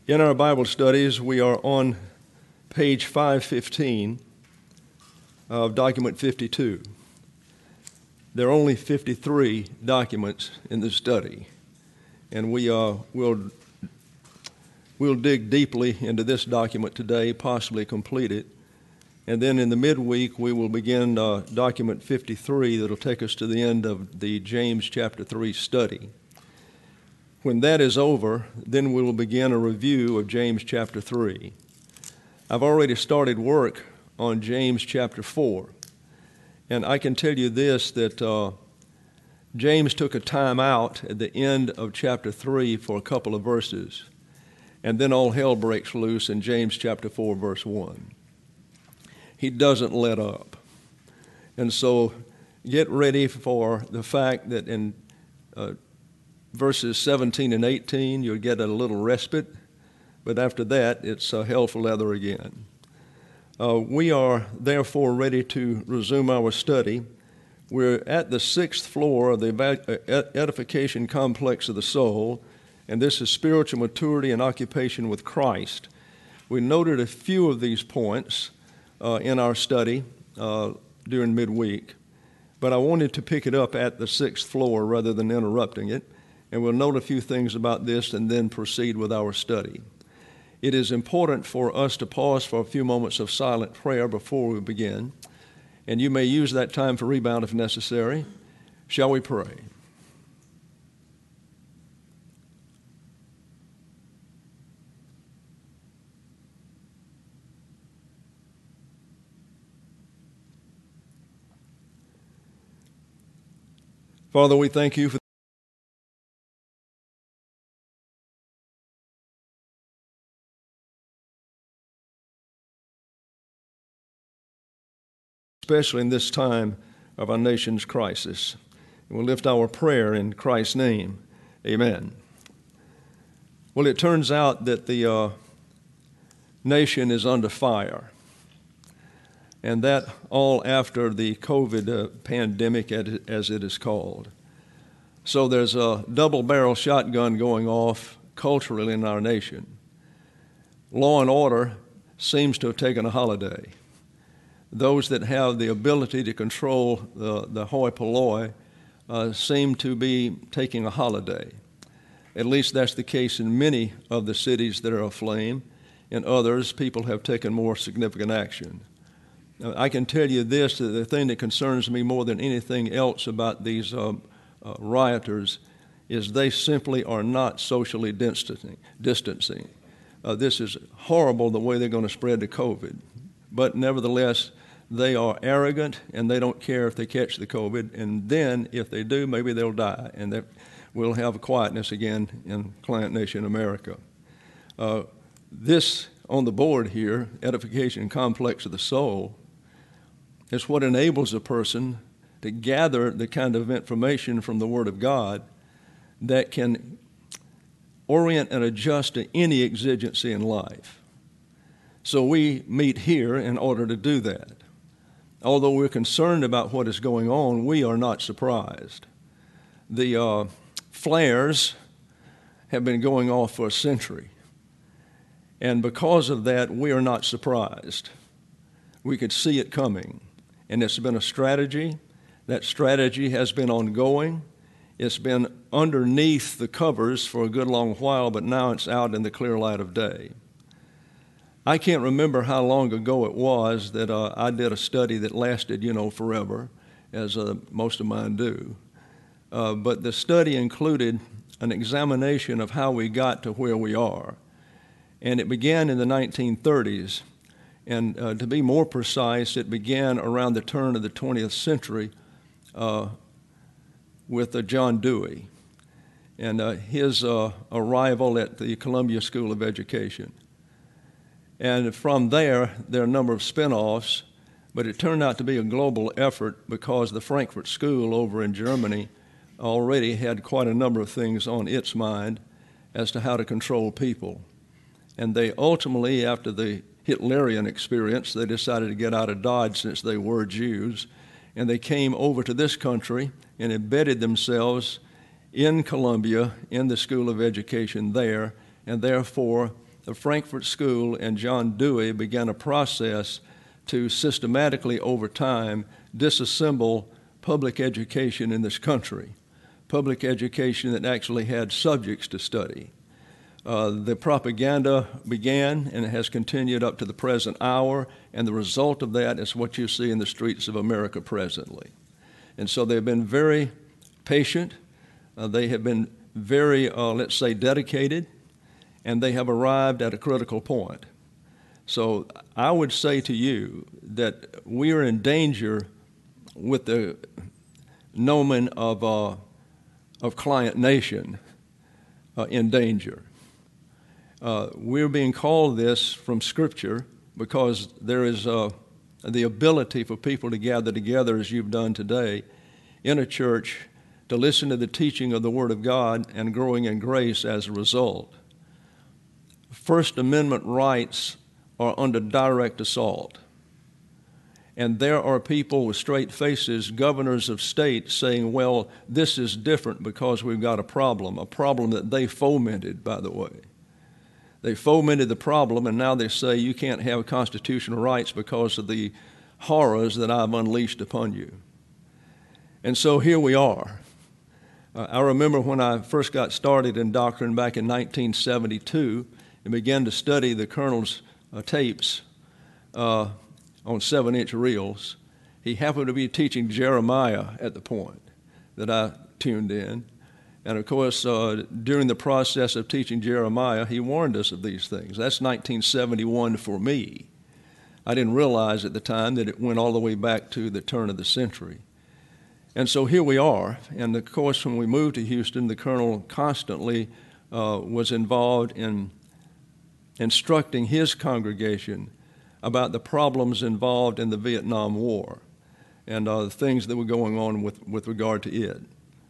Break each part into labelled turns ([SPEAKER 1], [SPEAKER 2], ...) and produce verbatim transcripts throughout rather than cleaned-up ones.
[SPEAKER 1] In our Bible studies, we are on page five fifteen of document fifty-two. There are only fifty-three documents in the study, and we uh, will we'll dig deeply into this document today, possibly complete it, and then in the midweek we will begin uh, document fifty-three that will take us to the end of the James chapter three study. When that is over, then we will begin a review of James chapter three. I've already started work on James chapter four, and I can tell you this, that uh, James took a time out at the end of chapter three for a couple of verses, and then all hell breaks loose in James chapter four, verse one. He doesn't let up. And so get ready for the fact that in uh, verses seventeen and eighteen, you'll get a little respite, but after that, it's uh, hell for leather again. Uh, we are therefore ready to resume our study. We're at the sixth floor of the edification complex of the soul, and this is spiritual maturity and occupation with Christ. We noted a few of these points uh, in our study uh, during midweek, but I wanted to pick it up at the sixth floor rather than interrupting it. And we'll note a few things about this and then proceed with our study. It is important for us to pause for a few moments of silent prayer before we begin, and you may use that time for rebound if necessary. Shall we pray? Father, we thank you for especially in this time of our nation's crisis. And we'll lift our prayer in Christ's name. Amen. Well, it turns out that the uh, nation is under fire, and that all after the COVID uh, pandemic, as it is called. So there's a double-barrel shotgun going off culturally in our nation. Law and order seems to have taken a holiday. Those that have the ability to control the, the hoi polloi uh, seem to be taking a holiday. At least that's the case in many of the cities that are aflame. In others, people have taken more significant action. Now, I can tell you this, that the thing that concerns me more than anything else about these uh, uh, rioters is they simply are not socially distancing. distancing. Uh, this is horrible the way they're going to spread the COVID. But nevertheless, they are arrogant, and they don't care if they catch the COVID. And then, if they do, maybe they'll die, and that we'll have a quietness again in Client Nation America. Uh, this on the board here, edification complex of the soul, is what enables a person to gather the kind of information from the Word of God that can orient and adjust to any exigency in life. So we meet here in order to do that. Although we're concerned about what is going on, we are not surprised. The uh, flares have been going off for a century, and because of that, we are not surprised. We could see it coming, and it's been a strategy. That strategy has been ongoing. It's been underneath the covers for a good long while, but now it's out in the clear light of day. I can't remember how long ago it was that uh, I did a study that lasted, you know, forever, as uh, most of mine do. Uh, but the study included an examination of how we got to where we are. And it began in the nineteen thirties. And uh, to be more precise, it began around the turn of the twentieth century uh, with uh, John Dewey and uh, his uh, arrival at the Columbia School of Education. And from there, there are a number of spin-offs, but it turned out to be a global effort because the Frankfurt School over in Germany already had quite a number of things on its mind as to how to control people. And they ultimately, after the Hitlerian experience, they decided to get out of Dodge since they were Jews, and they came over to this country and embedded themselves in Columbia, in the School of Education there, and therefore the Frankfurt School and John Dewey began a process to systematically, over time, disassemble public education in this country, public education that actually had subjects to study. Uh, the propaganda began, and it has continued up to the present hour, and the result of that is what you see in the streets of America presently. And so they've been very patient. Uh, they have been very, uh, let's say, dedicated, and they have arrived at a critical point. So I would say to you that we are in danger with the nomen of, uh, of client nation uh, in danger. Uh, we're being called this from Scripture because there is uh, the ability for people to gather together as you've done today in a church to listen to the teaching of the Word of God and growing in grace as a result. First Amendment rights are under direct assault. And there are people with straight faces, governors of states, saying, well, this is different because we've got a problem, a problem that they fomented, by the way. They fomented the problem, and now they say you can't have constitutional rights because of the horrors that I've unleashed upon you. And so here we are. Uh, I remember when I first got started in doctrine back in nineteen seventy-two and began to study the colonel's uh, tapes uh, on seven-inch reels. He happened to be teaching Jeremiah at the point that I tuned in. And, of course, uh, during the process of teaching Jeremiah, he warned us of these things. That's nineteen seventy-one for me. I didn't realize at the time that it went all the way back to the turn of the century. And so here we are. And, of course, when we moved to Houston, the colonel constantly uh, was involved in instructing his congregation about the problems involved in the Vietnam War and uh, the things that were going on with, with regard to it.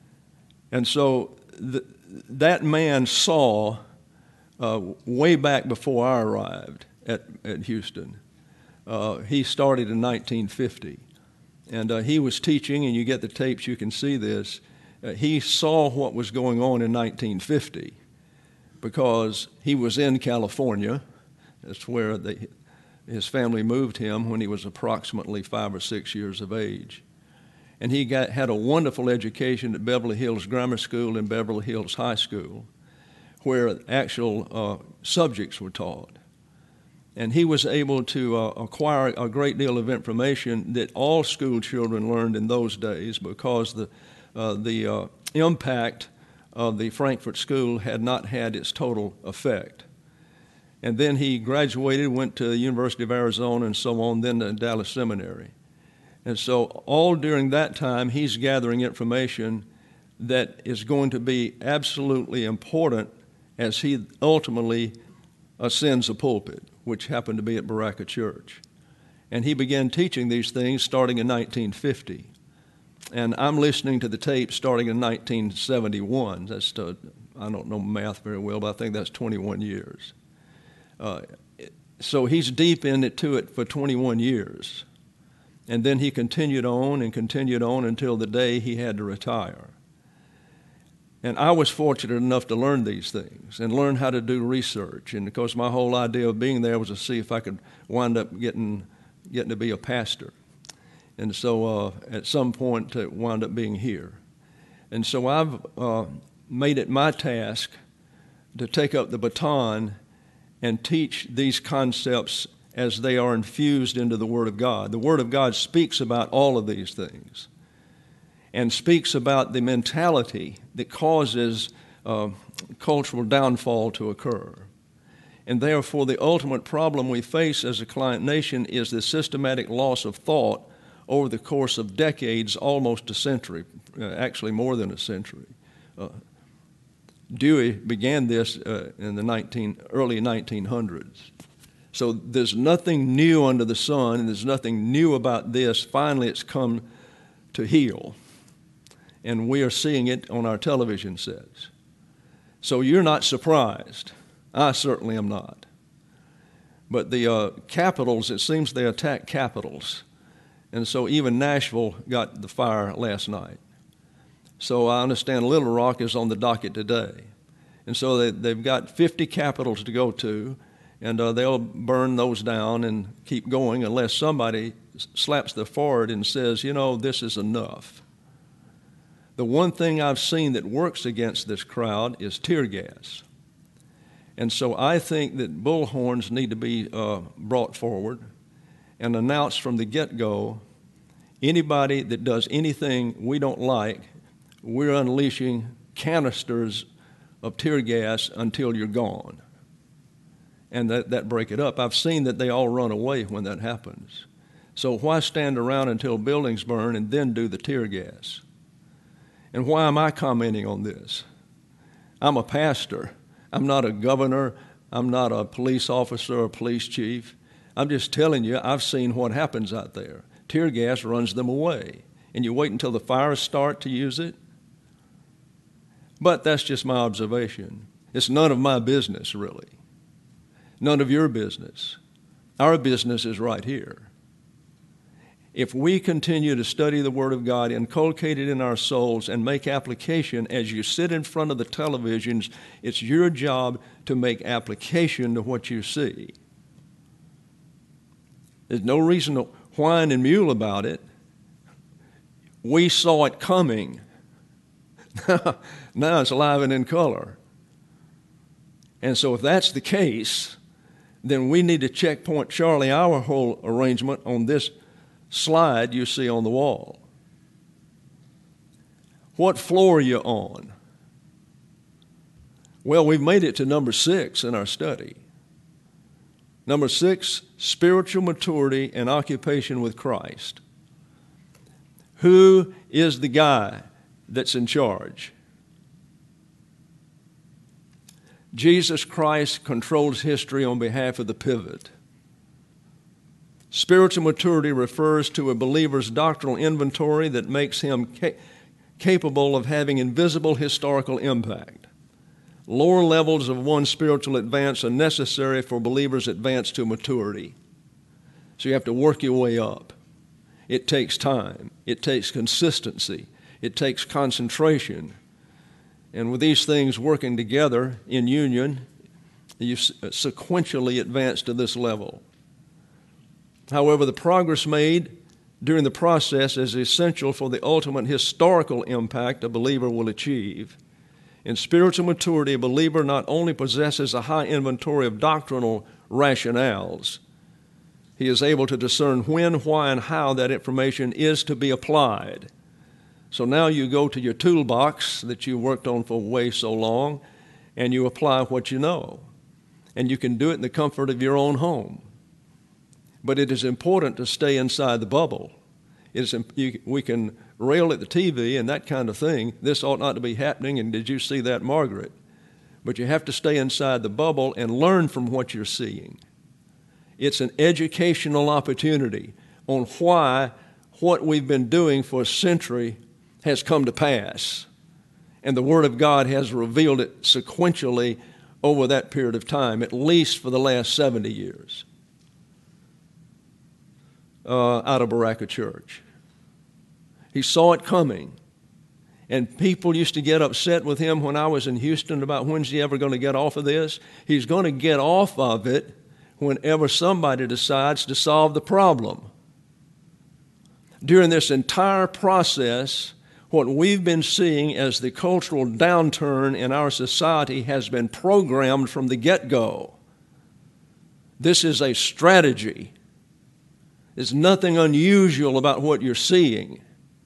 [SPEAKER 1] And so th- that man saw uh, way back before I arrived at, at Houston. Uh, he started in nineteen fifty. And uh, he was teaching, and you get the tapes, you can see this. Uh, he saw what was going on in nineteen fifty because he was in California. That's where they, his family moved him when he was approximately five or six years of age. And he got, had a wonderful education at Beverly Hills Grammar School and Beverly Hills High School, where actual uh, subjects were taught. And he was able to uh, acquire a great deal of information that all school children learned in those days because the, uh, the uh, impact of the Frankfurt School had not had its total effect. And then he graduated, went to the University of Arizona and so on, then to Dallas Seminary. And so all during that time, he's gathering information that is going to be absolutely important as he ultimately ascends the pulpit, which happened to be at Baraka Church. And he began teaching these things starting in nineteen fifty. And I'm listening to the tape starting in nineteen seventy-one. That's, uh, I don't know math very well, but I think that's twenty-one years. Uh, so he's deep into it for twenty-one years. And then he continued on and continued on until the day he had to retire. And I was fortunate enough to learn these things and learn how to do research. And of course, my whole idea of being there was to see if I could wind up getting getting to be a pastor. And so uh, at some point to wind up being here. And so I've uh, made it my task to take up the baton and teach these concepts as they are infused into the Word of God. The Word of God speaks about all of these things and speaks about the mentality that causes uh, cultural downfall to occur. And therefore, the ultimate problem we face as a client nation is the systematic loss of thought over the course of decades, almost a century, uh, actually more than a century. Uh, Dewey began this uh, in the nineteen, early nineteen hundreds. So there's nothing new under the sun, and there's nothing new about this. Finally, it's come to heal, and we are seeing it on our television sets. So you're not surprised. I certainly am not. But the uh, capitals, it seems they attack capitals, and so even Nashville got the fire last night. So I understand Little Rock is on the docket today. And so they, they've got fifty capitals to go to, and uh, they'll burn those down and keep going unless somebody slaps their forehead and says, you know, this is enough. The one thing I've seen that works against this crowd is tear gas. And so I think that bullhorns need to be uh, brought forward and announced from the get-go, anybody that does anything we don't like, we're unleashing canisters of tear gas until you're gone. And that, that break it up. I've seen that they all run away when that happens. So why stand around until buildings burn and then do the tear gas? And why am I commenting on this? I'm a pastor. I'm not a governor. I'm not a police officer or police chief. I'm just telling you, I've seen what happens out there. Tear gas runs them away. And you wait until the fires start to use it. But that's just my observation. It's none of my business, really. None of your business. Our business is right here. If we continue to study the Word of God, inculcate it in our souls, and make application as you sit in front of the televisions, it's your job to make application to what you see. There's no reason to whine and mule about it. We saw it coming. Now it's alive and in color. And so if that's the case, then we need to checkpoint Charlie our whole arrangement on this slide you see on the wall. What floor are you on? Well, we've made it to number six in our study. Number six, spiritual maturity and occupation with Christ. Who is the guy that's in charge? Jesus Christ controls history on behalf of the pivot. Spiritual maturity refers to a believer's doctrinal inventory that makes him ca- capable of having invisible historical impact. Lower levels of one's spiritual advance are necessary for believers' advance to maturity. So you have to work your way up. It takes time. It takes consistency. It takes concentration. And with these things working together in union, you sequentially advance to this level. However, the progress made during the process is essential for the ultimate historical impact a believer will achieve. In spiritual maturity, a believer not only possesses a high inventory of doctrinal rationales, he is able to discern when, why, and how that information is to be applied. So now you go to your toolbox that you worked on for way so long, and you apply what you know. And you can do it in the comfort of your own home. But it is important to stay inside the bubble. It is, you, we can rail at the T V and that kind of thing. This ought not to be happening, and did you see that, Margaret? But you have to stay inside the bubble and learn from what you're seeing. It's an educational opportunity on why what we've been doing for a century has come to pass. And the Word of God has revealed it sequentially over that period of time, at least for the last seventy years. Uh, out of Baraka Church. He saw it coming. And people used to get upset with him when I was in Houston about when's he ever going to get off of this. He's going to get off of it whenever somebody decides to solve the problem. During this entire process, what we've been seeing as the cultural downturn in our society has been programmed from the get-go. This is a strategy. There's nothing unusual about what you're seeing.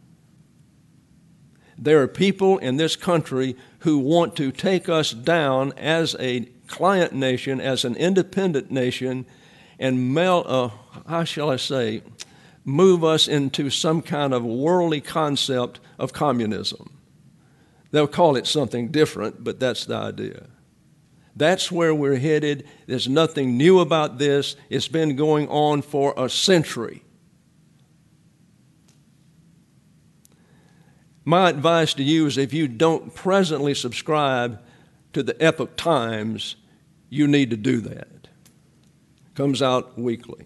[SPEAKER 1] There are people in this country who want to take us down as a client nation, as an independent nation, and mel- uh, how shall I say, move us into some kind of worldly concept of communism. They'll call it something different, but that's the idea. That's where we're headed. There's nothing new about this. It's been going on for a century. My advice to you is if you don't presently subscribe to the Epoch Times, you need to do that. It comes out weekly.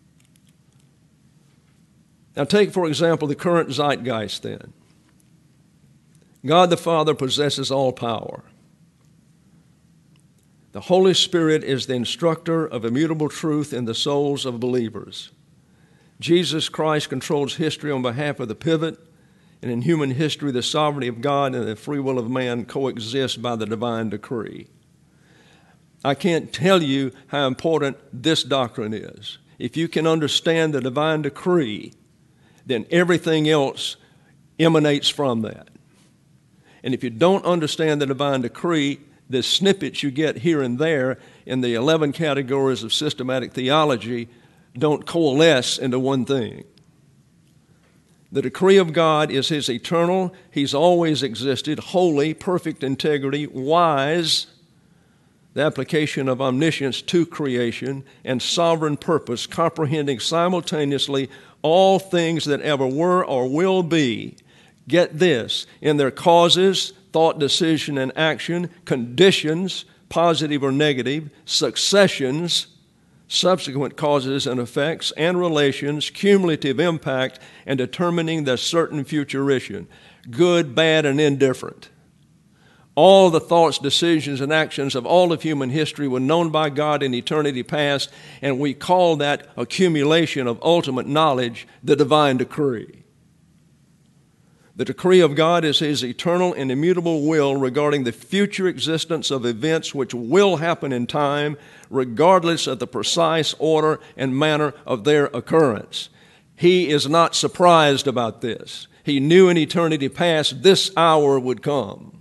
[SPEAKER 1] Now take, for example, the current zeitgeist then. God the Father possesses all power. The Holy Spirit is the instructor of immutable truth in the souls of believers. Jesus Christ controls history on behalf of the pivot, and in human history, the sovereignty of God and the free will of man coexist by the divine decree. I can't tell you how important this doctrine is. If you can understand the divine decree, then everything else emanates from that. And if you don't understand the divine decree, the snippets you get here and there in the eleven categories of systematic theology don't coalesce into one thing. The decree of God is His eternal, He's always existed, holy, perfect integrity, wise, the application of omniscience to creation, and sovereign purpose, comprehending simultaneously all things that ever were or will be. Get this, in their causes, thought, decision, and action, conditions, positive or negative, successions, subsequent causes and effects, and relations, cumulative impact, and determining their certain futuration, good, bad, and indifferent. All the thoughts, decisions, and actions of all of human history were known by God in eternity past, and we call that accumulation of ultimate knowledge the divine decree. The decree of God is His eternal and immutable will regarding the future existence of events which will happen in time, regardless of the precise order and manner of their occurrence. He is not surprised about this. He knew in eternity past this hour would come.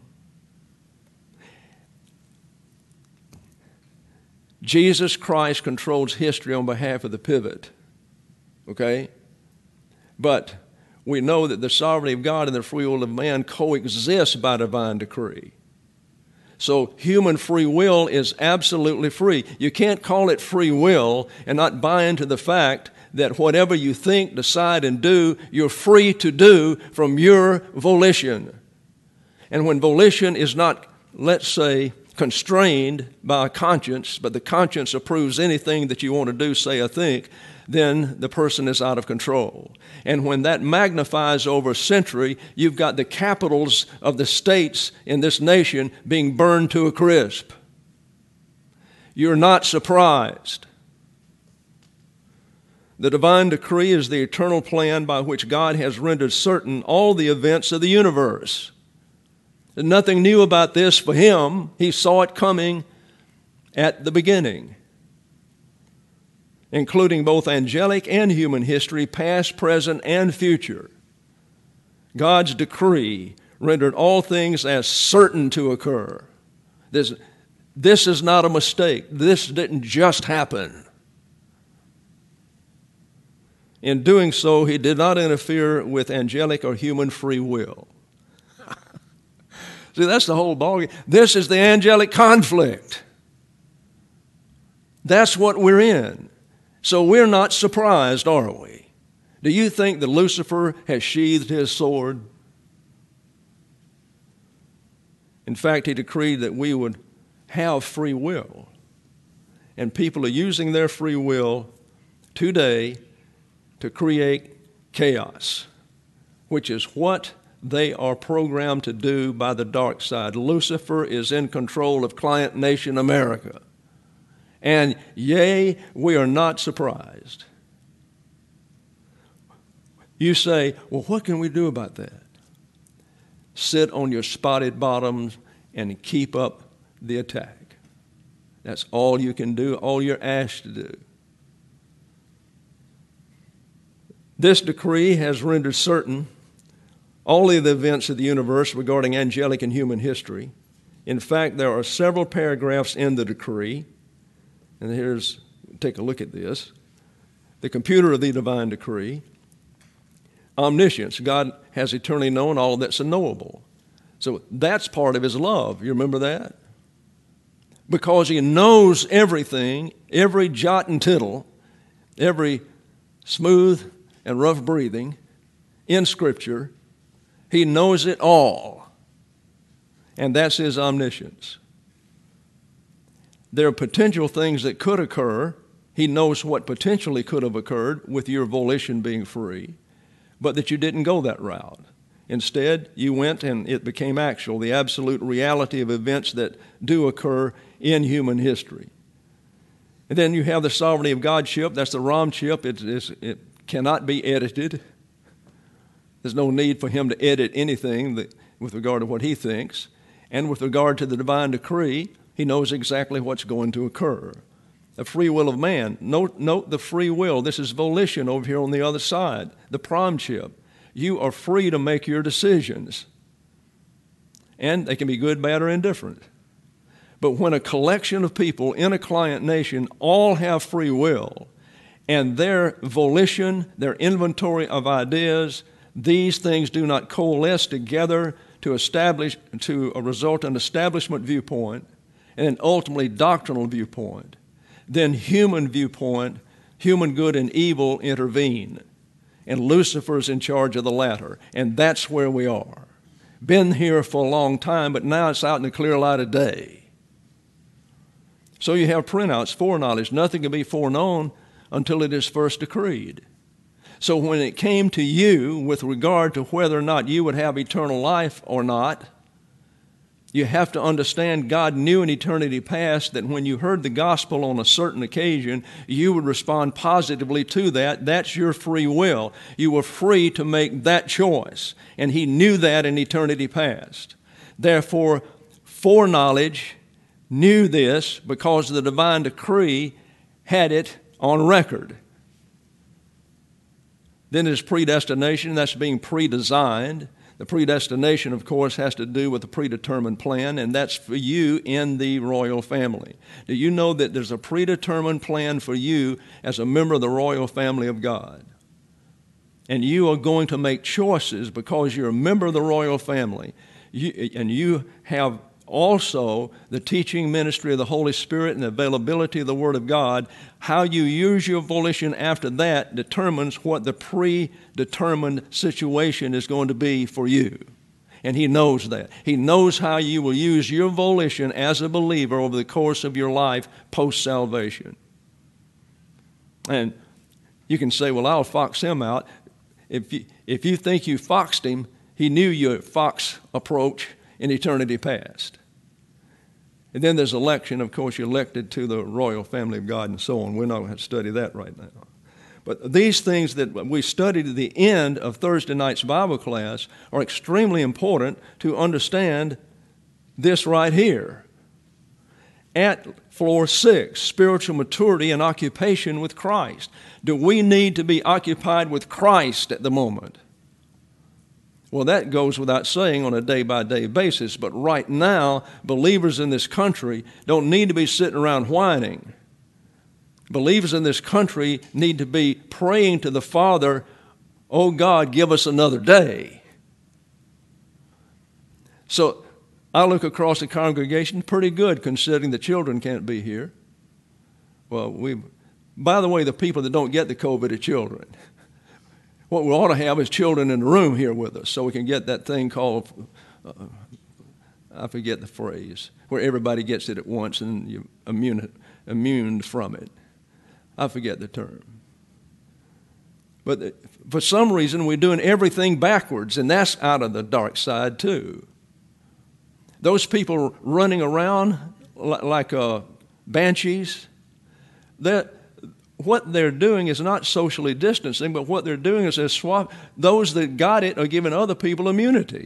[SPEAKER 1] Jesus Christ controls history on behalf of the pivot. Okay? But we know that the sovereignty of God and the free will of man coexist by divine decree. So human free will is absolutely free. You can't call it free will and not buy into the fact that whatever you think, decide, and do, you're free to do from your volition. And when volition is not, let's say, constrained by a conscience, but the conscience approves anything that you want to do, say, or think, then the person is out of control. And when that magnifies over a century, you've got the capitals of the states in this nation being burned to a crisp. You're not surprised. The divine decree is the eternal plan by which God has rendered certain all the events of the universe. There's nothing new about this for Him. He saw it coming at the beginning, including both angelic and human history, past, present, and future. God's decree rendered all things as certain to occur. This, this is not a mistake. This didn't just happen. In doing so, He did not interfere with angelic or human free will. See, that's the whole ballgame. This is the angelic conflict. That's what we're in. So we're not surprised, are we? Do you think that Lucifer has sheathed his sword? In fact, he decreed that we would have free will. And people are using their free will today to create chaos, which is what they are programmed to do by the dark side. Lucifer is in control of client nation America. And yea, we are not surprised. You say, well, what can we do about that? Sit on your spotted bottoms and keep up the attack. That's all you can do, all you're asked to do. This decree has rendered certain all of the events of the universe regarding angelic and human history. In fact, there are several paragraphs in the decree. And here's, take a look at this. The computer of the divine decree. Omniscience. God has eternally known all that's unknowable. So that's part of His love. You remember that? Because He knows everything, every jot and tittle, every smooth and rough breathing in Scripture. He knows it all. And that's His omniscience. There are potential things that could occur. He knows what potentially could have occurred with your volition being free, but that you didn't go that route. Instead, you went and it became actual, the absolute reality of events that do occur in human history. And then you have the sovereignty of Godship. That's the Ram chip. It, it's, it cannot be edited. There's no need for him to edit anything that, with regard to what he thinks. And with regard to the divine decree, he knows exactly what's going to occur. The free will of man. Note, note the free will. This is volition over here on the other side, the prom chip. You are free to make your decisions. And they can be good, bad, or indifferent. But when a collection of people in a client nation all have free will, and their volition, their inventory of ideas, these things do not coalesce together to establish, to result in establishment viewpoint, and then ultimately doctrinal viewpoint, then human viewpoint, human good and evil intervene. And Lucifer's in charge of the latter. And that's where we are. Been here for a long time, but now it's out in the clear light of day. So you have printouts, foreknowledge. Nothing can be foreknown until it is first decreed. So when it came to you with regard to whether or not you would have eternal life or not, you have to understand God knew in eternity past that when you heard the gospel on a certain occasion, you would respond positively to that. That's your free will. You were free to make that choice. And He knew that in eternity past. Therefore, foreknowledge knew this because the divine decree had it on record. Then there's predestination. That's being pre-designed. The predestination, of course, has to do with the predetermined plan, and that's for you in the royal family. Do you know that there's a predetermined plan for you as a member of the royal family of God? And you are going to make choices because you're a member of the royal family, you, and you have also the teaching ministry of the Holy Spirit and the availability of the Word of God. How you use your volition after that determines what the predetermined situation is going to be for you. And He knows that. He knows how you will use your volition as a believer over the course of your life post-salvation. And you can say, well, I'll fox him out. If you, if you think you foxed him, he knew your fox approach in eternity past. And then there's election. Of course, you're elected to the royal family of God and so on. We're not going to study that right now. But these things that we studied at the end of Thursday night's Bible class are extremely important to understand this right here. At floor six, spiritual maturity and occupation with Christ. Do we need to be occupied with Christ at the moment? Well, that goes without saying on a day-by-day basis, but right now, believers in this country don't need to be sitting around whining. Believers in this country need to be praying to the Father, oh God, give us another day. So I look across the congregation, pretty good considering the children can't be here. Well, we, by the way, the people that don't get the COVID are children. What we ought to have is children in the room here with us so we can get that thing called, uh, I forget the phrase, where everybody gets it at once and you're immune, immune from it. I forget the term. But for some reason, we're doing everything backwards, and that's out of the dark side too. Those people running around like uh, banshees, that. What they're doing is not socially distancing, but what they're doing is they're swap. Those that got it are giving other people immunity.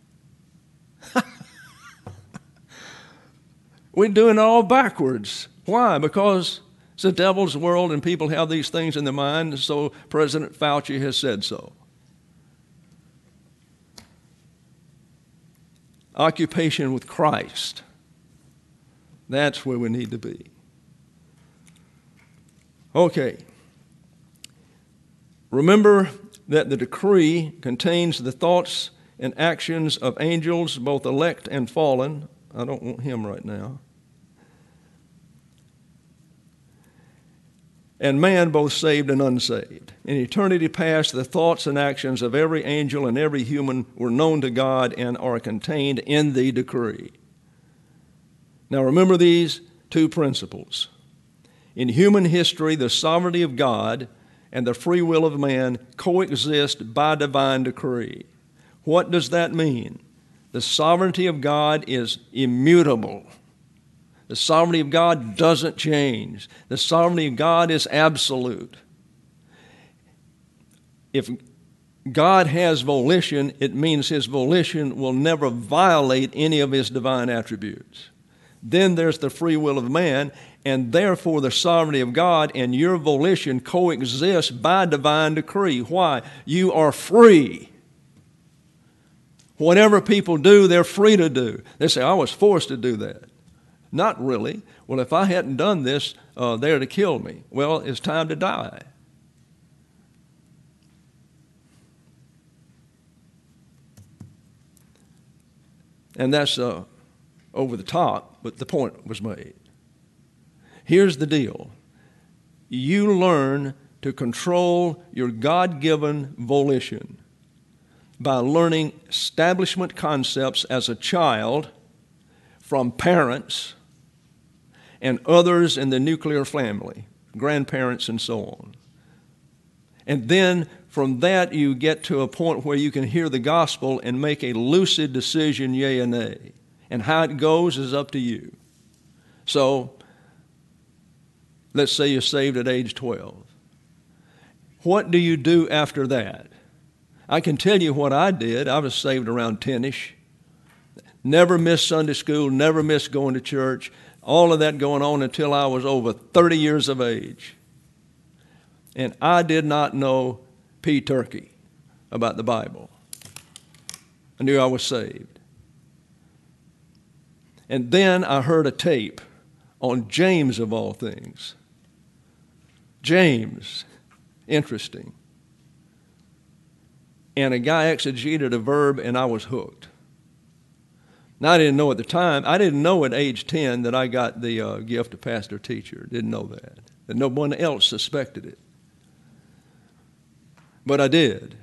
[SPEAKER 1] We're doing it all backwards. Why? Because it's the devil's world and people have these things in their mind, so President Fauci has said so. Occupation with Christ. That's where we need to be. Okay. Remember that the decree contains the thoughts and actions of angels, both elect and fallen. I don't want him right now. And man, both saved and unsaved. In eternity past, the thoughts and actions of every angel and every human were known to God and are contained in the decree. Now remember these two principles. In human history, the sovereignty of God and the free will of man coexist by divine decree. What does that mean? The sovereignty of God is immutable. The sovereignty of God doesn't change. The sovereignty of God is absolute. If God has volition, it means his volition will never violate any of his divine attributes. Then there's the free will of man, and therefore the sovereignty of God and your volition coexist by divine decree. Why? You are free. Whatever people do, they're free to do. They say, I was forced to do that. Not really. Well, if I hadn't done this, uh, they're to kill me. Well, it's time to die. And that's uh, over the top, but the point was made. Here's the deal. You learn to control your God-given volition by learning establishment concepts as a child from parents and others in the nuclear family, grandparents and so on. And then from that you get to a point where you can hear the gospel and make a lucid decision, yea and nay. And how it goes is up to you. So, let's say you're saved at age twelve. What do you do after that? I can tell you what I did. I was saved around ten-ish. Never missed Sunday school, never missed going to church. All of that going on until I was over thirty years of age. And I did not know pea turkey about the Bible. I knew I was saved. And then I heard a tape on James of all things. James, interesting. And a guy exegeted a verb, and I was hooked. Now, I didn't know at the time. I didn't know at age ten that I got the uh, gift of pastor-teacher. Didn't know that. That no one else suspected it. But I did.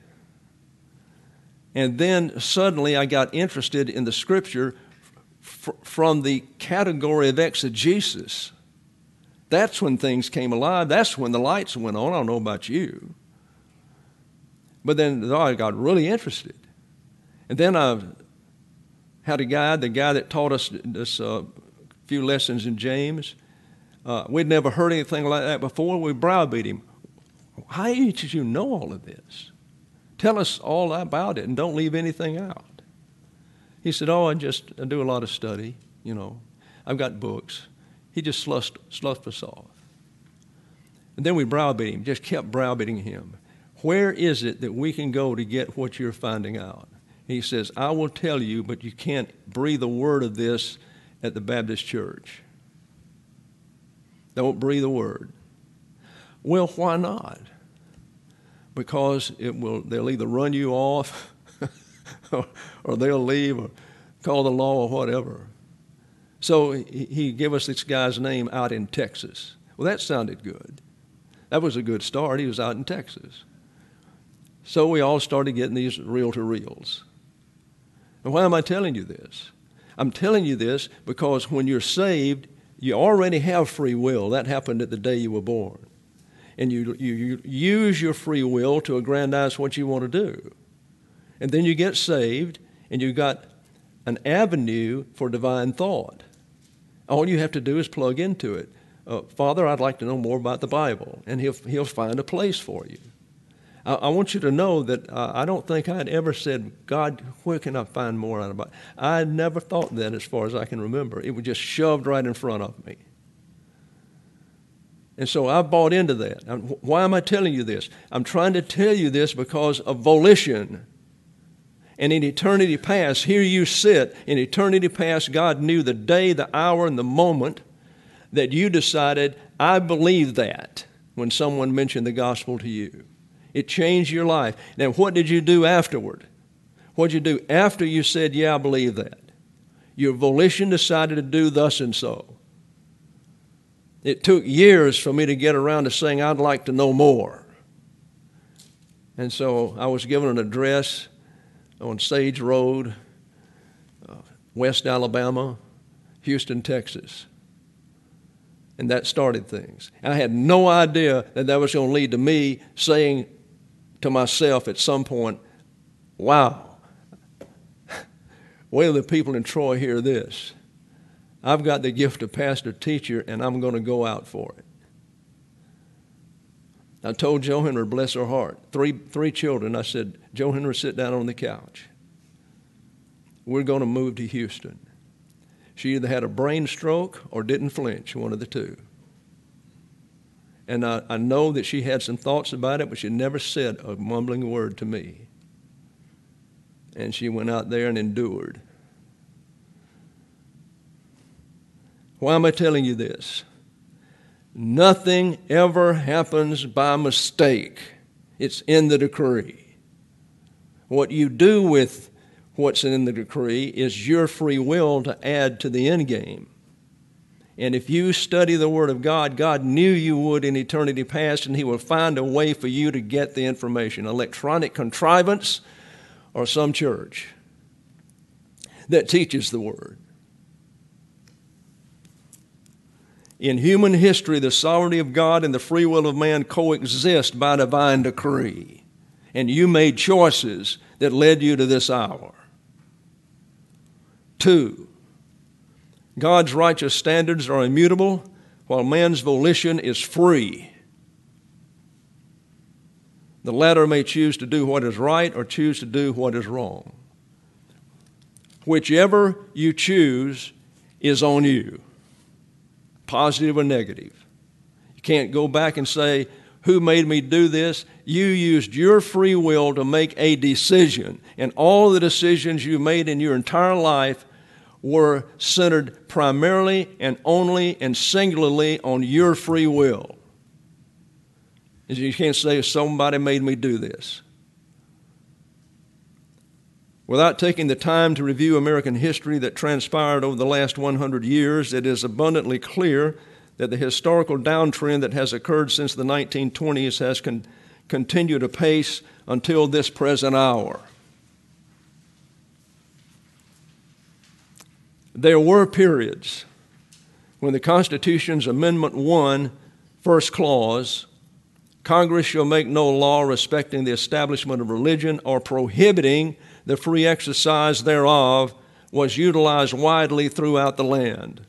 [SPEAKER 1] And then suddenly I got interested in the Scripture f- from the category of exegesis. That's when things came alive. That's when the lights went on. I don't know about you. But then I got really interested. And then I had a guy, the guy that taught us this uh, few lessons in James. Uh, we'd never heard anything like that before. We browbeat him. How did you know all of this? Tell us all about it and don't leave anything out. He said, oh, I just I do a lot of study, you know. I've got books. He just sloughed, sloughed us off. And then we browbeat him, just kept browbeating him. Where is it that we can go to get what you're finding out? He says, I will tell you, but you can't breathe a word of this at the Baptist church. Don't breathe a word. Well, why not? Because it will. They'll either run you off or, or they'll leave or call the law or whatever. So he, he gave us this guy's name out in Texas. Well, that sounded good. That was a good start. He was out in Texas. So we all started getting these reel-to-reels. And why am I telling you this? I'm telling you this because when you're saved, you already have free will. That happened at the day you were born. And you, you, you use your free will to aggrandize what you want to do. And then you get saved, and you've got an avenue for divine thought. All you have to do is plug into it. Uh, Father, I'd like to know more about the Bible. And he'll, he'll find a place for you. I, I want you to know that uh, I don't think I'd ever said, God, where can I find more out about it? I never thought that as far as I can remember. It was just shoved right in front of me. And so I bought into that. Why am I telling you this? I'm trying to tell you this because of volition. And in eternity past, here you sit. In eternity past, God knew the day, the hour, and the moment that you decided, I believe that, when someone mentioned the gospel to you. It changed your life. Now, what did you do afterward? What did you do after you said, yeah, I believe that? Your volition decided to do thus and so. It took years for me to get around to saying, I'd like to know more. And so I was given an address on Sage Road, uh, West Alabama, Houston, Texas. And that started things. I had no idea that that was going to lead to me saying to myself at some point, wow, Wait till the people in Troy hear this. I've got the gift of pastor teacher, and I'm going to go out for it. I told Jo Henry, bless her heart, three, three children, I said, Jo Henry, sit down on the couch. We're going to move to Houston. She either had a brain stroke or didn't flinch, one of the two. And I, I know that she had some thoughts about it, but she never said a mumbling word to me. And she went out there and endured. Why am I telling you this? Nothing ever happens by mistake. It's in the decree. What you do with what's in the decree is your free will to add to the end game. And if you study the Word of God, God knew you would in eternity past, and He will find a way for you to get the information. Electronic contrivance or some church that teaches the Word. In human history, the sovereignty of God and the free will of man coexist by divine decree. And you made choices that led you to this hour. Two, God's righteous standards are immutable, while man's volition is free. The latter may choose to do what is right or choose to do what is wrong. Whichever you choose is on you, positive or negative. You can't go back and say, who made me do this? You used your free will to make a decision, and all the decisions you made in your entire life were centered primarily and only and singularly on your free will. You can't say, somebody made me do this. Without taking the time to review American history that transpired over the last one hundred years, it is abundantly clear that the historical downtrend that has occurred since the nineteen twenties has con- continued apace until this present hour. There were periods when the Constitution's Amendment one, first clause, Congress shall make no law respecting the establishment of religion or prohibiting the free exercise thereof, was utilized widely throughout the land.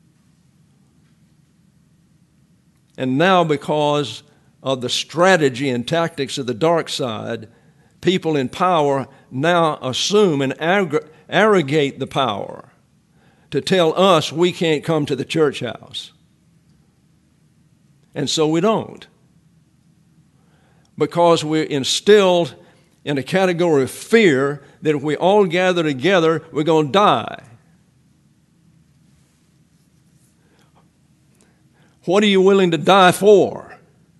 [SPEAKER 1] And now, because of the strategy and tactics of the dark side, people in power now assume and arrogate the power to tell us we can't come to the church house. And so we don't. Because we're instilled in a category of fear that if we all gather together, we're going to die. What are you willing to die for?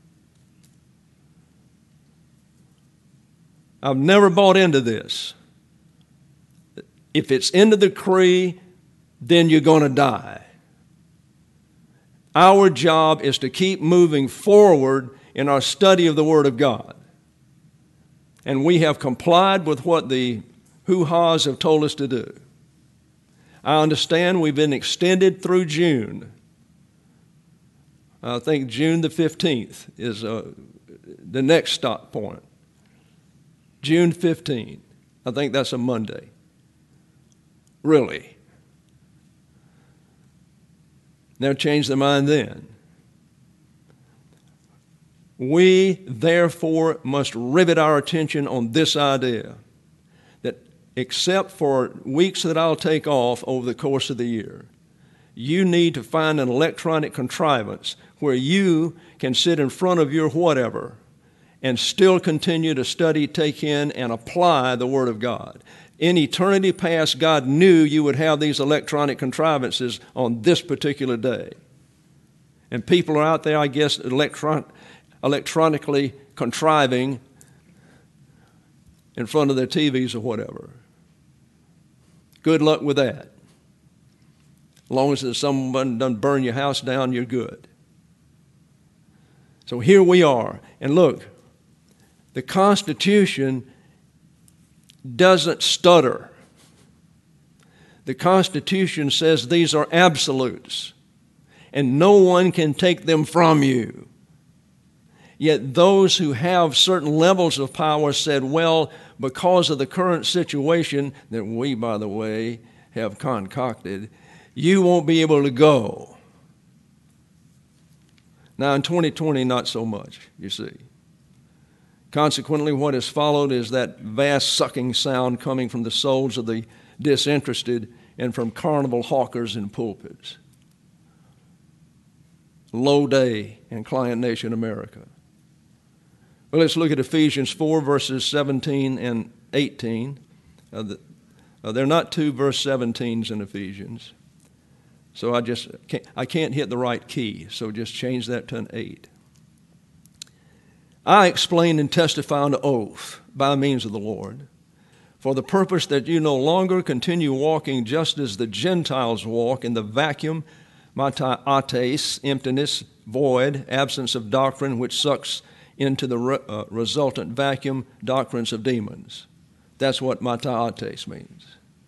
[SPEAKER 1] I've never bought into this. If it's in the decree, then you're going to die. Our job is to keep moving forward in our study of the Word of God. And we have complied with what the hoo-has have told us to do. I understand we've been extended through June. I think June the fifteenth is uh, the next stop point. June fifteenth. I think that's a Monday. Really? They'll change their mind then. We, therefore, must rivet our attention on this idea that except for weeks that I'll take off over the course of the year, you need to find an electronic contrivance where you can sit in front of your whatever and still continue to study, take in, and apply the Word of God. In eternity past, God knew you would have these electronic contrivances on this particular day. And people are out there, I guess, electron- electronically contriving in front of their T Vs or whatever. Good luck with that. As long as someone doesn't burn your house down, you're good. So here we are. And look, the Constitution doesn't stutter. The Constitution says these are absolutes, and no one can take them from you. Yet those who have certain levels of power said, well, because of the current situation that we, by the way, have concocted, you won't be able to go. Now, in twenty twenty, not so much, you see. Consequently, what has followed is that vast sucking sound coming from the souls of the disinterested and from carnival hawkers in pulpits. Low day in Client Nation America. Well, let's look at Ephesians four, verses seventeen and eighteen. Uh, the, uh, there are not two verse seventeens in Ephesians. So I just can't, I can't hit the right key, so just change that to an eight. I explain and testify on oath by means of the Lord, for the purpose that you no longer continue walking just as the Gentiles walk in the vacuum, matates, emptiness, void, absence of doctrine, which sucks into the re, uh, resultant vacuum doctrines of demons. That's what matates means.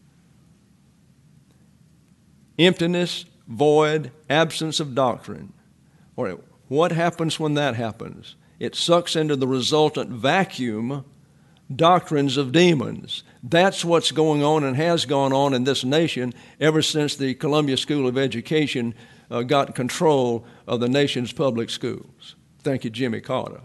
[SPEAKER 1] Emptiness, void, absence of doctrine. Or what happens when that happens? It sucks into the resultant vacuum doctrines of demons. That's what's going on and has gone on in this nation ever since the Columbia School of Education uh, got control of the nation's public schools. Thank you, Jimmy Carter.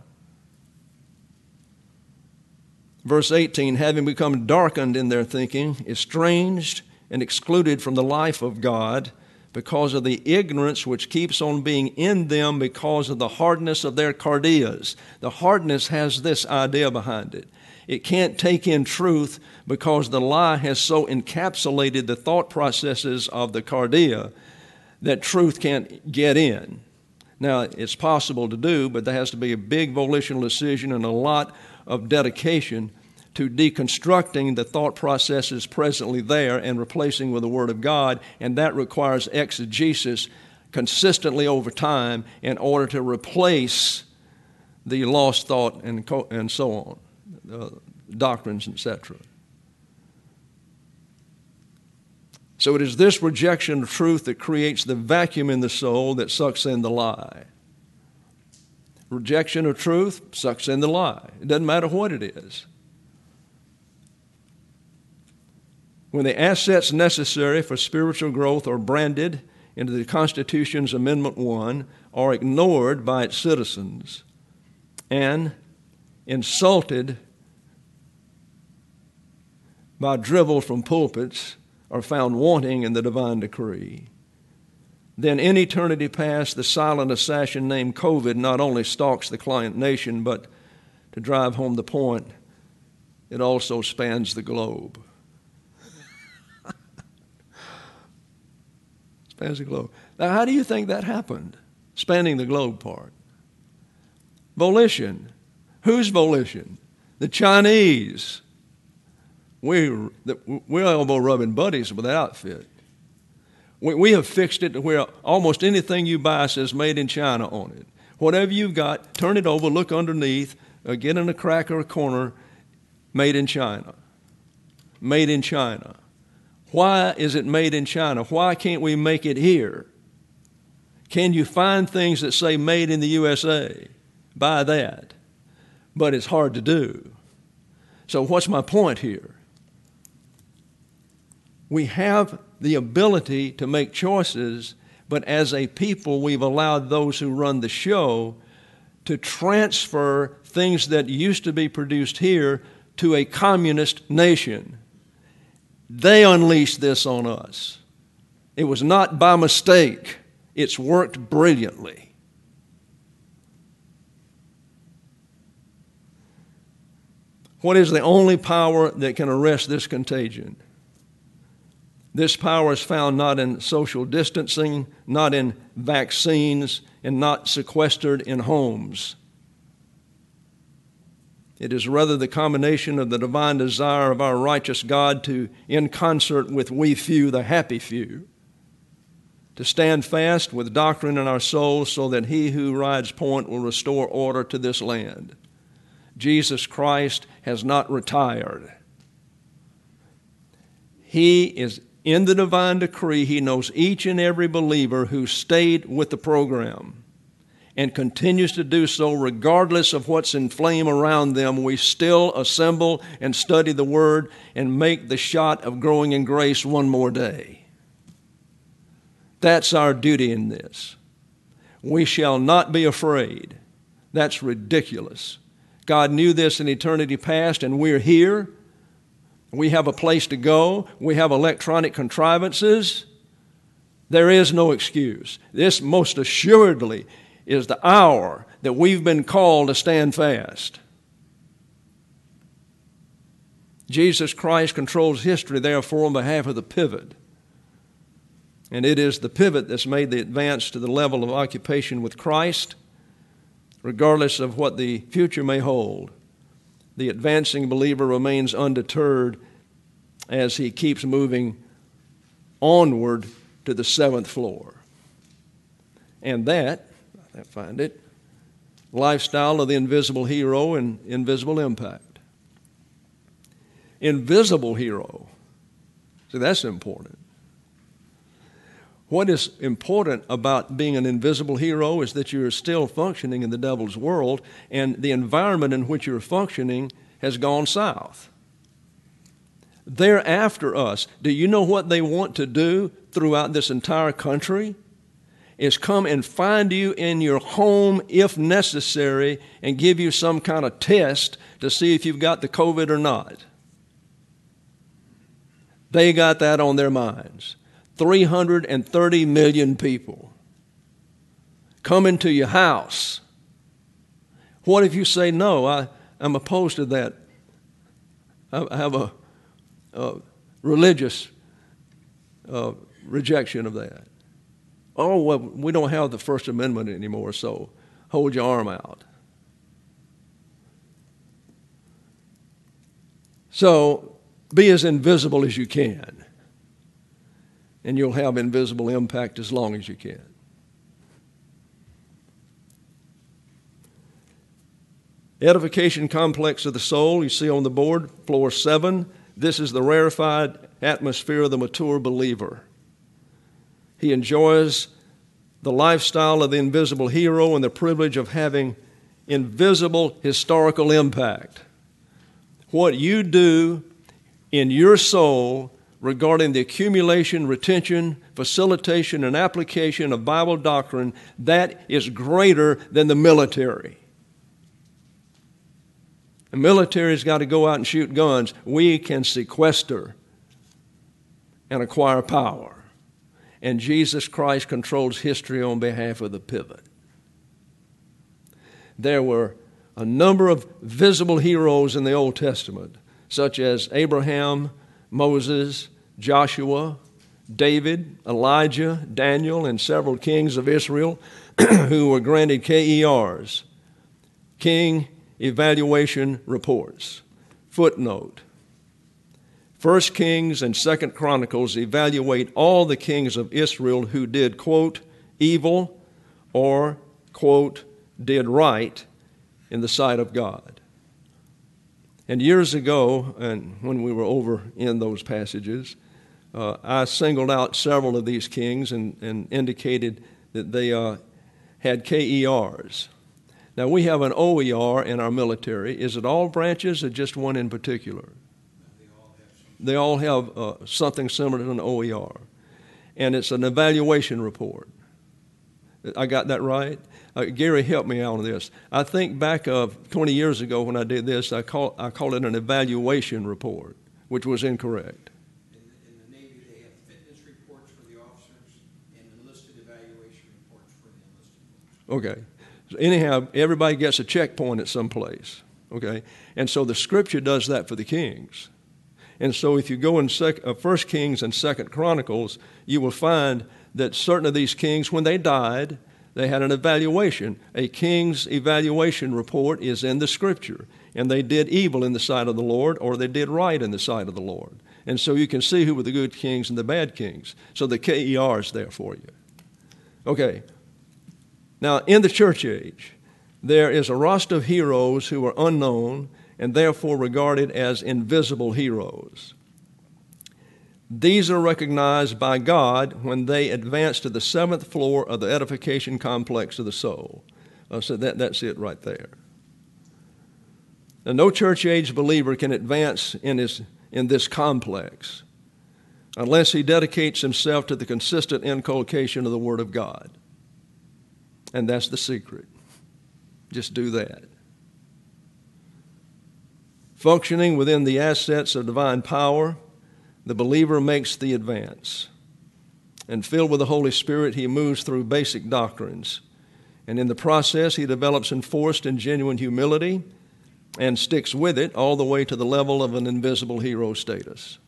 [SPEAKER 1] Verse eighteen, having become darkened in their thinking, estranged and excluded from the life of God because of the ignorance which keeps on being in them because of the hardness of their cardias. The hardness has this idea behind it. It can't take in truth because the lie has so encapsulated the thought processes of the cardia that truth can't get in. Now, it's possible to do, but there has to be a big volitional decision and a lot of dedication to deconstructing the thought processes presently there and replacing with the Word of God, and that requires exegesis consistently over time in order to replace the lost thought and, co- and so on, uh, doctrines, et cetera. So it is this rejection of truth that creates the vacuum in the soul that sucks in the lie. Rejection of truth sucks in the lie. It doesn't matter what it is. When the assets necessary for spiritual growth are branded into the Constitution's Amendment one, are ignored by its citizens, and insulted by drivel from pulpits, are found wanting in the divine decree, then in eternity past, the silent assassin named COVID not only stalks the client nation, but to drive home the point, it also spans the globe. Spans the globe. Now, how do you think that happened? Spanning the globe part. Volition. Whose volition? The Chinese. We, we're elbow rubbing buddies with that outfit. We, we have fixed it to where almost anything you buy says made in China on it. Whatever you've got, turn it over, look underneath, uh, get in a crack or a corner, made in China. Made in China. Why is it made in China? Why can't we make it here? Can you find things that say made in the U S A? Buy that. But it's hard to do. So what's my point here? We have the ability to make choices, but as a people, we've allowed those who run the show to transfer things that used to be produced here to a communist nation. They unleashed this on us. It was not by mistake. It's worked brilliantly. What is the only power that can arrest this contagion? This power is found not in social distancing, not in vaccines, and not sequestered in homes. It is rather the combination of the divine desire of our righteous God to, in concert with we few, the happy few, to stand fast with doctrine in our souls so that he who rides point will restore order to this land. Jesus Christ has not retired. He is in the divine decree. He knows each and every believer who stayed with the program. and continues to do so regardless of what's in flame around them. We still assemble and study the Word and make the shot of growing in grace one more day. That's our duty in this. We shall not be afraid. That's ridiculous. God knew this in eternity past, and we're here. We have a place to go. We have electronic contrivances. There is no excuse. This most assuredly is the hour that we've been called to stand fast. Jesus Christ controls history, therefore, on behalf of the pivot. And it is the pivot that's made the advance to the level of occupation with Christ, regardless of what the future may hold. The advancing believer remains undeterred as he keeps moving onward to the seventh floor. And that, I find it, lifestyle of the invisible hero and invisible impact. Invisible hero. See, that's important. What is important about being an invisible hero is that you're still functioning in the devil's world, and the environment in which you're functioning has gone south. They're after us. Do you know what they want to do throughout this entire country? Is come and find you in your home if necessary and give you some kind of test to see if you've got the COVID or not. They got that on their minds. three hundred thirty million people come into your house. What if you say, no, I, I'm opposed to that? I have a, a religious uh, rejection of that. Oh, well, we don't have the First Amendment anymore, so hold your arm out. So be as invisible as you can, and you'll have invisible impact as long as you can. Edification complex of the soul, you see on the board, floor seven. This is the rarefied atmosphere of the mature believer. He enjoys the lifestyle of the invisible hero and the privilege of having invisible historical impact. What you do in your soul regarding the accumulation, retention, facilitation, and application of Bible doctrine, that is greater than the military. The military's got to go out and shoot guns. We can sequester and acquire power. And Jesus Christ controls history on behalf of the pivot. There were a number of visible heroes in the Old Testament, such as Abraham, Moses, Joshua, David, Elijah, Daniel, and several kings of Israel who were granted K E Rs, King Evaluation Reports. Footnote: First Kings and Second Chronicles evaluate all the kings of Israel who did, quote, evil or, quote, did right in the sight of God. And years ago, and when we were over in those passages, uh, I singled out several of these kings and, and indicated that they uh, had K E Rs. Now, we have an O E R in our military. Is it all branches or just one in particular? They all have uh, something similar to an O E R. And it's an evaluation report. I got that right? Uh, Gary helped me out on this. I think back of twenty years ago when I did this, I call, I called it an evaluation report, which was incorrect.
[SPEAKER 2] In the, in the Navy, they have fitness reports for the officers and enlisted evaluation reports for the enlisted folks.
[SPEAKER 1] Okay. So anyhow, everybody gets a checkpoint at some place. Okay? And so the Scripture does that for the kings. And so if you go in sec, uh, First Kings and Second Chronicles, you will find that certain of these kings, when they died, they had an evaluation. A king's evaluation report is in the Scripture. And they did evil in the sight of the Lord, or they did right in the sight of the Lord. And so you can see who were the good kings and the bad kings. So the K E R is there for you. Okay. Now, in the church age, there is a roster of heroes who are unknown and therefore regarded as invisible heroes. These are recognized by God when they advance to the seventh floor of the edification complex of the soul. Uh, so that, that's it right there. Now, no church-age believer can advance in, his, in this complex unless he dedicates himself to the consistent inculcation of the Word of God. And that's the secret. Just do that. Functioning within the assets of divine power, the believer makes the advance. And filled with the Holy Spirit, he moves through basic doctrines. And in the process, he develops enforced and genuine humility and sticks with it all the way to the level of an invisible hero status.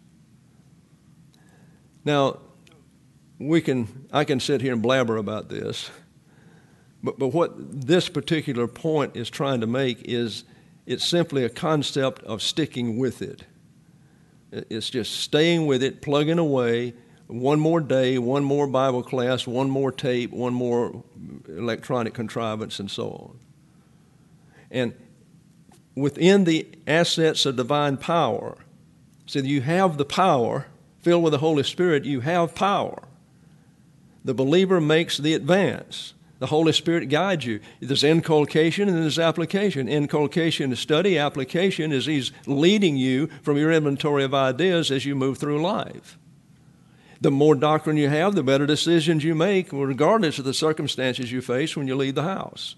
[SPEAKER 1] Now, we can, I can sit here and blabber about this, but, but what this particular point is trying to make is it's simply a concept of sticking with it. It's just staying with it, plugging away, one more day, one more Bible class, one more tape, one more electronic contrivance, and so on. And within the assets of divine power, so you have the power, filled with the Holy Spirit, you have power. The believer makes the advance. The Holy Spirit guides you. There's inculcation and there's application. Inculcation is study. Application is He's leading you from your inventory of ideas as you move through life. The more doctrine you have, the better decisions you make, regardless of the circumstances you face when you leave the house.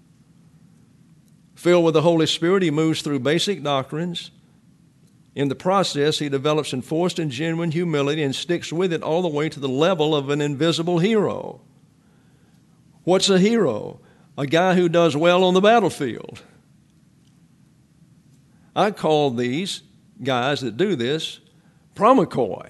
[SPEAKER 1] Filled with the Holy Spirit, he moves through basic doctrines. In the process, he develops enforced and genuine humility and sticks with it all the way to the level of an invisible hero. What's a hero? A guy who does well on the battlefield. I call these guys that do this promikoi.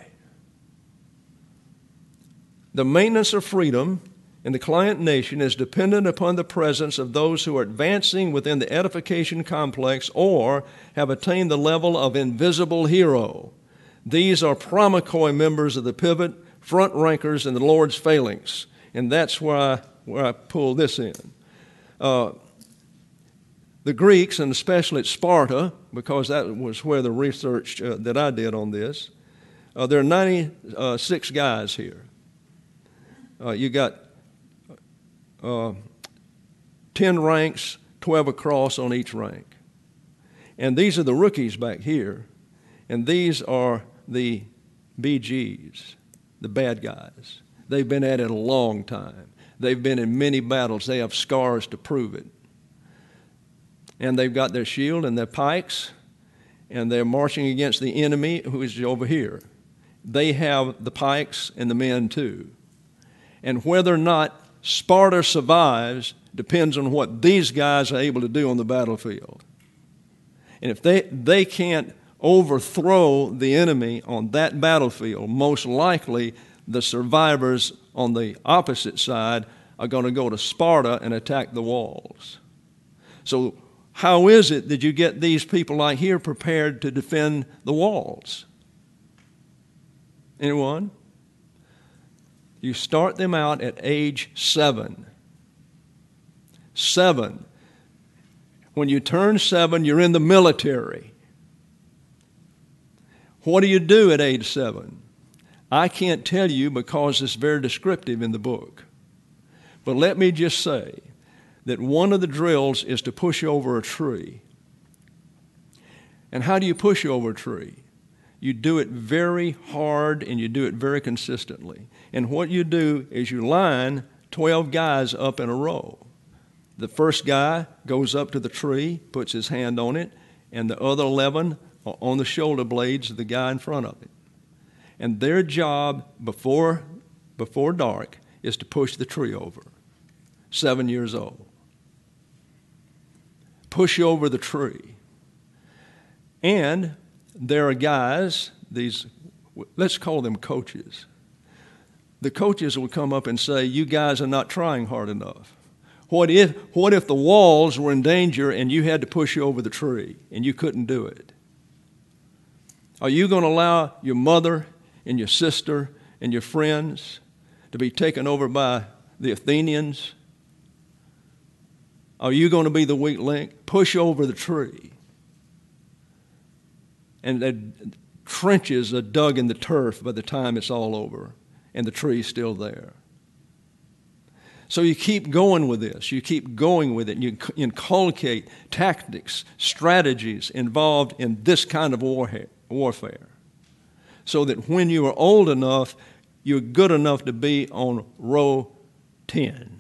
[SPEAKER 1] The maintenance of freedom in the client nation is dependent upon the presence of those who are advancing within the edification complex or have attained the level of invisible hero. These are promikoi members of the pivot, front rankers in the Lord's phalanx. And that's where I, where I pull this in. Uh, the Greeks, and especially at Sparta, because that was where the research uh, that I did on this, uh, there are ninety-six guys here. Uh, you got uh, ten ranks, twelve across on each rank. And these are the rookies back here. And these are the B Gs, the bad guys. They've been at it a long time. They've been in many battles. They have scars to prove it. And they've got their shield and their pikes, and they're marching against the enemy who is over here. They have the pikes and the men too. And whether or not Sparta survives depends on what these guys are able to do on the battlefield. And if they, they can't overthrow the enemy on that battlefield, most likely the survivors on the opposite side are going to go to Sparta and attack the walls. So how is it that you get these people like here prepared to defend the walls? Anyone? You start them out at age seven. Seven. When you turn seven, you're in the military. What do you do at age seven? I can't tell you because it's very descriptive in the book. But let me just say that one of the drills is to push over a tree. And how do you push over a tree? You do it very hard and you do it very consistently. And what you do is you line twelve guys up in a row. The first guy goes up to the tree, puts his hand on it, and the other eleven are on the shoulder blades of the guy in front of it. And their job before, before dark is to push the tree over. Seven years old. Push over the tree. And there are guys, these, let's call them coaches. The coaches will come up and say, you guys are not trying hard enough. What if, what if the walls were in danger and you had to push over the tree and you couldn't do it? Are you going to allow your mother and your sister and your friends to be taken over by the Athenians? Are you going to be the weak link? Push over the tree. And the trenches are dug in the turf by the time it's all over, and the tree's still there. So you keep going with this. You keep going with it. You inculcate tactics, strategies involved in this kind of warfare, so that when you are old enough, you're good enough to be on row ten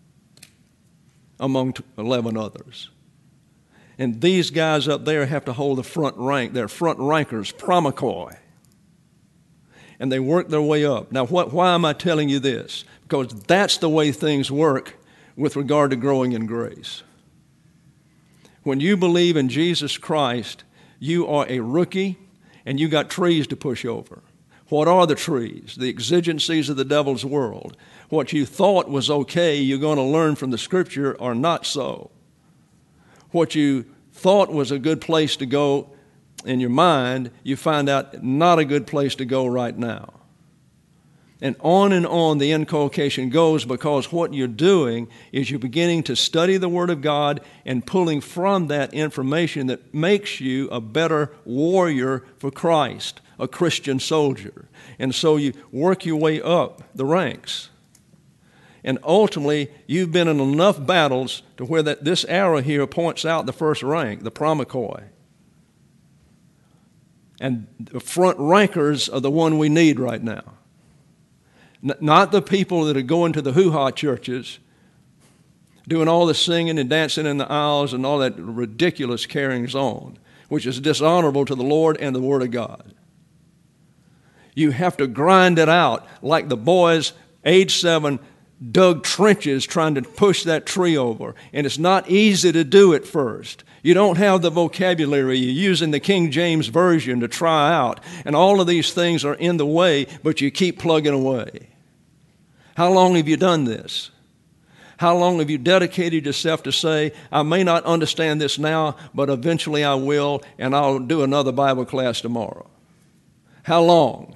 [SPEAKER 1] among eleven others. And these guys up there have to hold the front rank. They're front rankers, promachoi. And they work their way up. Now, what, why am I telling you this? Because that's the way things work with regard to growing in grace. When you believe in Jesus Christ, you are a rookie and you got trees to push over. What are the trees? The exigencies of the devil's world. What you thought was okay, you're going to learn from the Scripture, are not so. What you thought was a good place to go in your mind, you find out not a good place to go right now. And on and on the inculcation goes, because what you're doing is you're beginning to study the Word of God and pulling from that information that makes you a better warrior for Christ, a Christian soldier. And so you work your way up the ranks. And ultimately, you've been in enough battles to where that this arrow here points out the first rank, the promachoi. And the front rankers are the one we need right now. N- not the people that are going to the hoo-ha churches, doing all the singing and dancing in the aisles and all that ridiculous carryings on, which is dishonorable to the Lord and the Word of God. You have to grind it out like the boys, age seven, dug trenches trying to push that tree over. And it's not easy to do at first. You don't have the vocabulary. You're using the King James Version to try out. And all of these things are in the way, but you keep plugging away. How long have you done this? How long have you dedicated yourself to say, I may not understand this now, but eventually I will, and I'll do another Bible class tomorrow? How long?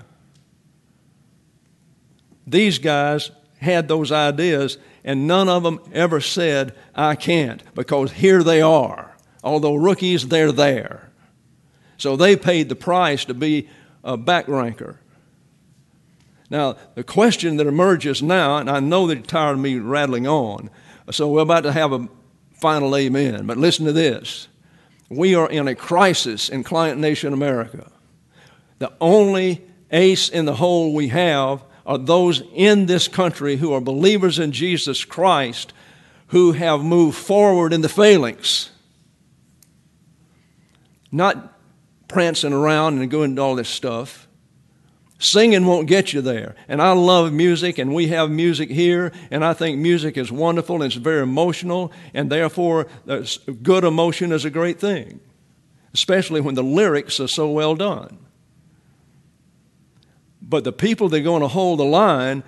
[SPEAKER 1] These guys had those ideas, and none of them ever said, I can't, because here they are. Although rookies, they're there. So they paid the price to be a back ranker. Now, the question that emerges now, and I know that you're tired of me rattling on, so we're about to have a final amen, but listen to this. We are in a crisis in Client Nation America. The only ace in the hole we have are those in this country who are believers in Jesus Christ who have moved forward in the phalanx. Not prancing around and doing all this stuff. Singing won't get you there. And I love music, and we have music here, and I think music is wonderful and it's very emotional, and therefore good emotion is a great thing, especially when the lyrics are so well done. But the people that are going to hold the line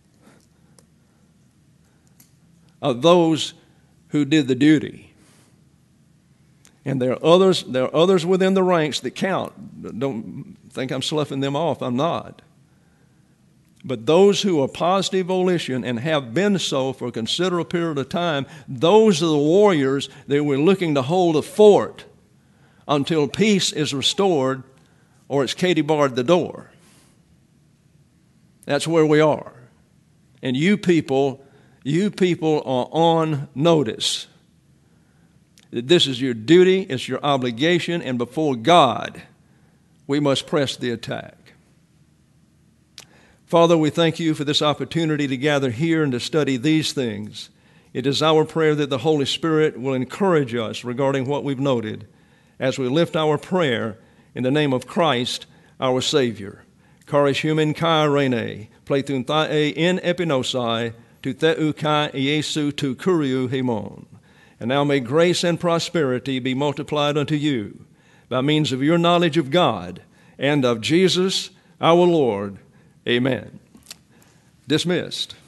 [SPEAKER 1] are those who did the duty. And there are others, there are others within the ranks that count. Don't think I'm sloughing them off. I'm not. But those who are positive volition and have been so for a considerable period of time, those are the warriors that we're looking to hold a fort until peace is restored or it's Katie barred the door. That's where we are. And you people, you people are on notice. This is your duty, it's your obligation, and before God, we must press the attack. Father, we thank you for this opportunity to gather here and to study these things. It is our prayer that the Holy Spirit will encourage us regarding what we've noted as we lift our prayer in the name of Christ, our Savior. Charish human kai rene, plethun thae in epinosai, tu theu kai Iesu tu kuriu himon. And now may grace and prosperity be multiplied unto you by means of your knowledge of God and of Jesus our Lord. Amen. Dismissed.